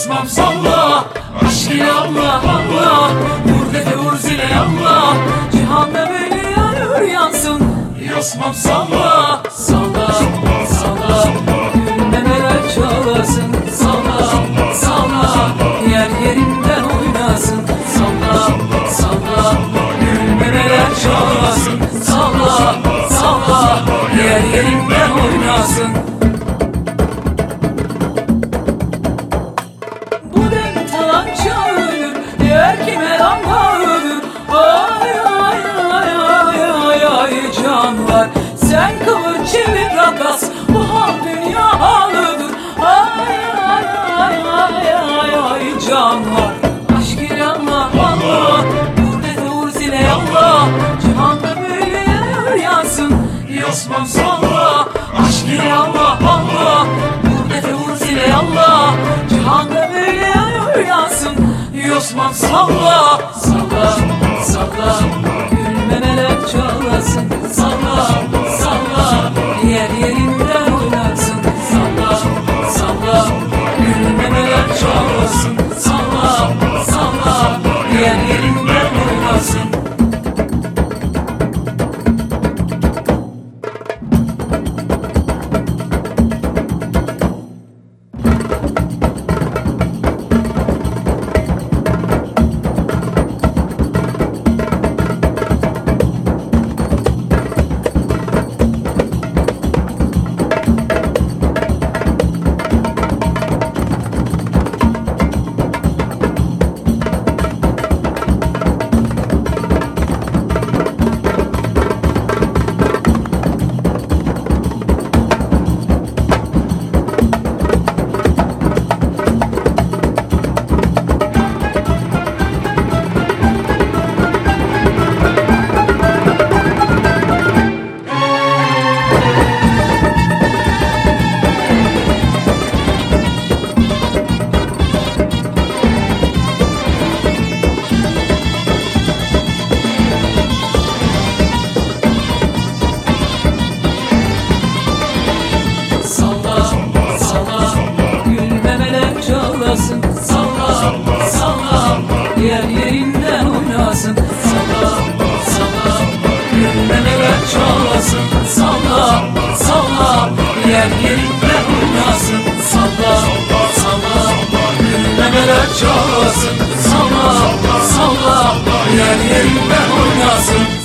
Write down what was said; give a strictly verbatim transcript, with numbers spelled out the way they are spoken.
Yosmam salla, aşk ile Allah Allah, vur dede vur zile Allah, cihanda böyle yanıyor yansın. Yosmam salla, salla, salla, gülmemeler çalasın. Salla, salla, yer yerinden oynasın. Salla, salla, gülmemeler çalasın. Salla, salla, yer yerinden oynasın. Diğer kime lamba ölür. Ay ay ay ay ay ay canlar, sen kıvır çevir rakas, bu hal dünya halıdır. Ay ay ay ay ay ay canlar, aşk ile Allah Allah, vur dede vur zile Allah, cihanda böyle yanıyor yansın. Yosmam salla, aşk ile Allah Allah, vur dede vur zile Allah, cihanda böyle yanıyor yansın. Yosmam salla, salla, salla, gülmemeler çalasın. Salla, salla, yer yerinden oynarsın. Salla, salla, gülmemeler çalasın. Salla, salla, yer yerinden oynarsın. Salla, salla, yer yerinden oynasın. Salla, salla, gülmemeler çalasın. Salla, salla, yer yerinden oynasın. Salla, salla, gülmemeler çalasın. Salla, salla, yer yerinden oynasın.